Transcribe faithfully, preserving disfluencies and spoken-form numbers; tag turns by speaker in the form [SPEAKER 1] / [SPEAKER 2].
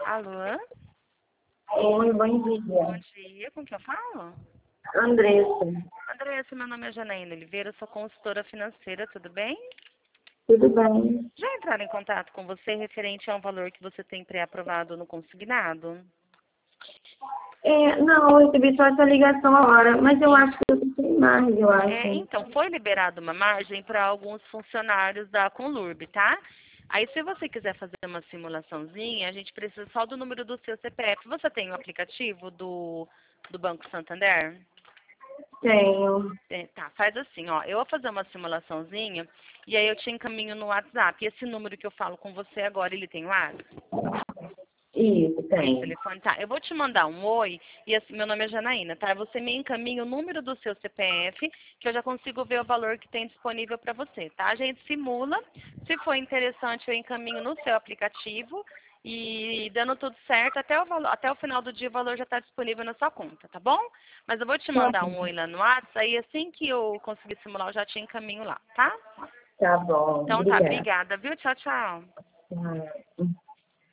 [SPEAKER 1] Alô?
[SPEAKER 2] Oi, bom dia.
[SPEAKER 1] Bom dia, com quem eu falo?
[SPEAKER 2] Andressa,
[SPEAKER 1] Andressa, meu nome é Janaína Oliveira, sou consultora financeira, tudo bem?
[SPEAKER 2] tudo bem?
[SPEAKER 1] Já entraram em contato com você referente a um valor que você tem pré-aprovado no consignado?
[SPEAKER 2] É, não, eu recebi só essa ligação agora, mas eu
[SPEAKER 1] Sim.
[SPEAKER 2] acho que eu tenho mais, eu
[SPEAKER 1] É,
[SPEAKER 2] acho.
[SPEAKER 1] então, foi liberada uma margem para alguns funcionários da Conlurb, tá? Aí, se você quiser fazer uma simulaçãozinha, a gente precisa só do número do seu C P F. Você tem o aplicativo do, do Banco Santander?
[SPEAKER 2] Tenho.
[SPEAKER 1] É, tá, faz assim, ó. Eu vou fazer uma simulaçãozinha e aí eu te encaminho no WhatsApp. E esse número que eu falo com você agora, ele tem WhatsApp?
[SPEAKER 2] Isso,
[SPEAKER 1] Esse
[SPEAKER 2] tenho.
[SPEAKER 1] telefone, tá. Eu vou te mandar um oi e assim, meu nome é Janaína, tá? Você me encaminha o número do seu C P F, que eu já consigo ver o valor que tem disponível para você, tá? A gente simula. Se for interessante, eu encaminho no seu aplicativo e dando tudo certo, até o, valor, até o final do dia o valor já está disponível na sua conta, tá bom? Mas eu vou te
[SPEAKER 2] Tá
[SPEAKER 1] mandar um
[SPEAKER 2] bom.
[SPEAKER 1] oi lá no WhatsApp, aí assim que eu conseguir simular, eu já te encaminho lá, tá?
[SPEAKER 2] Tá bom,
[SPEAKER 1] Então tá,
[SPEAKER 2] obrigada.
[SPEAKER 1] obrigada, viu? Tchau, tchau.
[SPEAKER 2] Tchau.